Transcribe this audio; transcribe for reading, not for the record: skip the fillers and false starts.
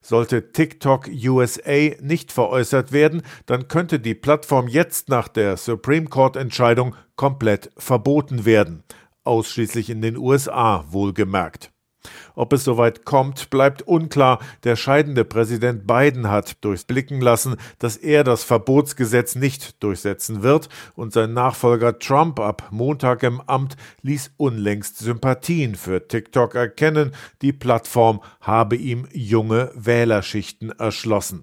Sollte TikTok USA nicht veräußert werden, dann könnte die Plattform jetzt nach der Supreme Court-Entscheidung komplett verboten werden. Ausschließlich in den USA, wohlgemerkt. Ob es soweit kommt, bleibt unklar. Der scheidende Präsident Biden hat durchblicken lassen, dass er das Verbotsgesetz nicht durchsetzen wird, und sein Nachfolger Trump ab Montag im Amt ließ unlängst Sympathien für TikTok erkennen. Die Plattform habe ihm junge Wählerschichten erschlossen.